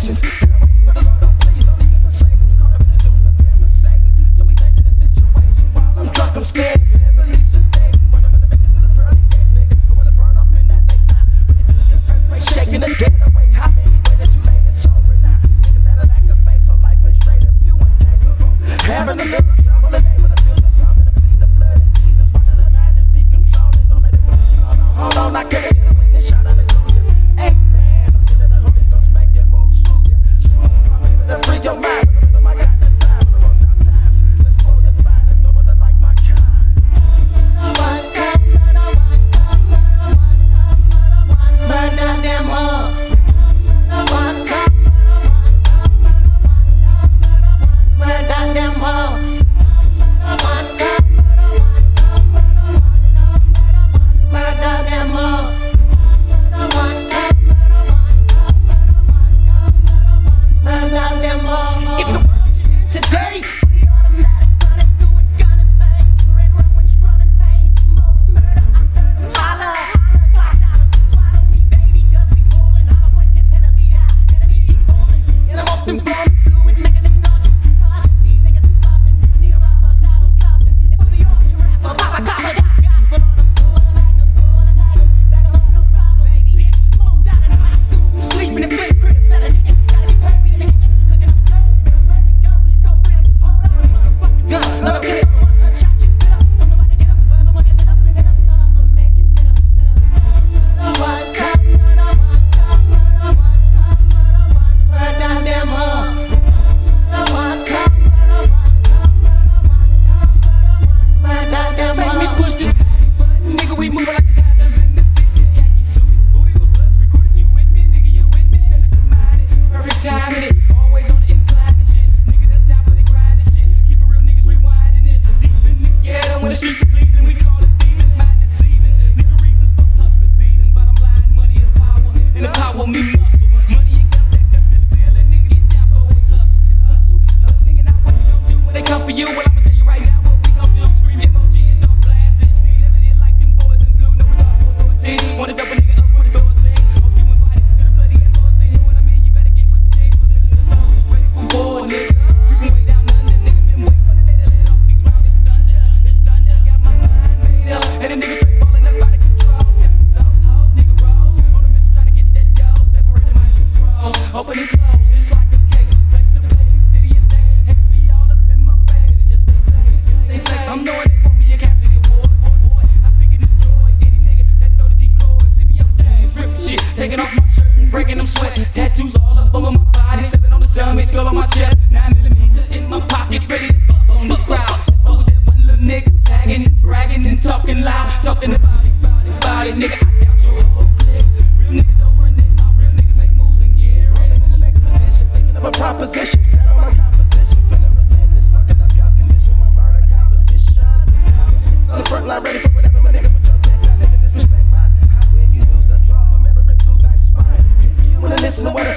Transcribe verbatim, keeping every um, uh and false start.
situations. And I'm waiting for the Lord, oh please don't even forsake me. Caught up in the doom, prepare for Satan. So we facing a situation while I'm drunk, I'm scared. Heavily sedated, wonder will I make it through the pearly gates, nigga? Or will I burn off in that lake now? When you feel the earthquake shaking the dead awake, how many waited too late? It's over now. Niggas had a lack of faith, so life went straight if you incapable. Having a little trouble and able to feel the sun, but to plead the blood of Jesus, watching the majesty controlling. Don't let it go. Hold on, hold on, I can't get a witness shout hallelujah. Amen. I'm feeling the Holy Ghost make you move smooth, yeah. Smooth, I'm able to free your mind. With the rhythm I got that side, when the road drop times. Let's roll your fine, there's no other like my kind. Murder them all. Murder them all. Murder them all. Murder them all. If the world is today, Fully automatic, running through it, gunning things. Red rum when strumming pain. More murder, I heard 'em holler, holler, clock dollars. Swallow me, baby, 'cause we ballin'. Hollow point tip, Tennessee high. Enemies keep falling. And I'm off them gun fluid, making them nauseous. Cautious, these niggas is flossing. Need a rock star style, no slouching. It's for the auction rapper, Papa Copper, got gas. But on them, pull the magnum, pull and tag 'em. Back up, no problem, baby. Bitch, smoked out in the high school. Sleeping in fifth crib, set a chicken. Gotta be perfect in the kitchen, cooking up dope. Better ready to go, go with 'em. Hold on, motherfucking guns. Never get it. One shot, you spit up. Don't nobody get up. Everyone get it up and get up. So I'ma make you sit up, sit up. Murder one, come, murder one, come, murder one, come, murder one, murder them all. Murder one, come, murder one, come, murder one, come, murder one, murder them all. Make me push this button, nigga, we moving like the Hatters in the sixties. Khaki suited, booty with bloods, recruited you with me, nigga, you with me, better to mind it. Perfect timing it, always on the incline and shit. Nigga, that's down for the grind and shit. Keep it real, niggas rewinding this. Deep in the ghetto, when the streets of Cleveland, we call it thieving, mind deceiving. Living reasons for hustle season. Bottom line, money is power, and the power me muscle. Money and guns stacked up to the ceiling, nigga, get down for it's hustle. It's hustle, hustle. Nigga, now what you gon' do when they come for you? Well, I'ma tell you right now what we gon' do. Scream M O G and start blasting. Nigga never did like them boys in blue, no regards for authority. Wanna double nigga up with the doors in. Oh, you invited to the bloody ass horse scene. Know what I mean? You better get with the team, position the soul. Ready for war, nigga. You can wait down under, nigga. Been waiting for the day to let off these rounds. It's thunder, it's thunder. Got my mind made up, and them niggas straight falling up out of control. Got the souls, hoes, nigga rolls. On a mission trying to get that dough. Separate the minds and pros. Open and close, just like a case. Place to place, city and state. Hands be all up in my face, and it just stay safe. It just stay safe. I'm knowing they want me a Cassidy war. Boy, boy, I seek and destroy any nigga that throw the decoy. See me on stage, ripping shit, taking off my shirt and breaking them sweats. Tattoos all up over my body, seven on the stomach, skull on my chest. Nine millimeter in my pocket, ready to fuck on the crowd. So was that one little nigga sagging and bragging and talking loud, talking about it, about it, about it, nigga. I doubt your whole clique. Real niggas don't run their mouth, real niggas make moves and get rolling rich. in the expedition, thinking of a proposition. Set on my composition, feeling relentless, fucking up your condition. My murder competition. On the front line, ready for whatever my nigga with your tech. Now nigga disrespect mine. How will you lose the draw for metal rip through that spine? If you wanna listen to what I